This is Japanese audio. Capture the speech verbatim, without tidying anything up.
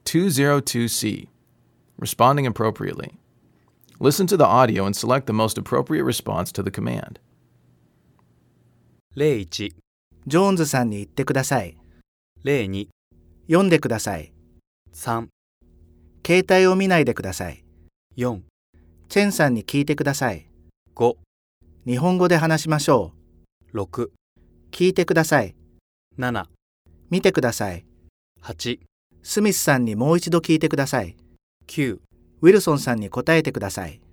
two oh two C. Responding appropriately. Listen to the audio and select the most appropriate response to the command. ゼロいち、 ジョーンズさんに言ってください。 ゼロに、 読んでください。 さん、 携帯を見ないでください。 よん、 チェンさんに聞いてください。 ご、 日本語で話しましょろく、 う。聞いてください。 なな、 見てください。 はち、 スミスさんにもう一度聞いてください。 きゅう、 ウィルソンさんに答えてください。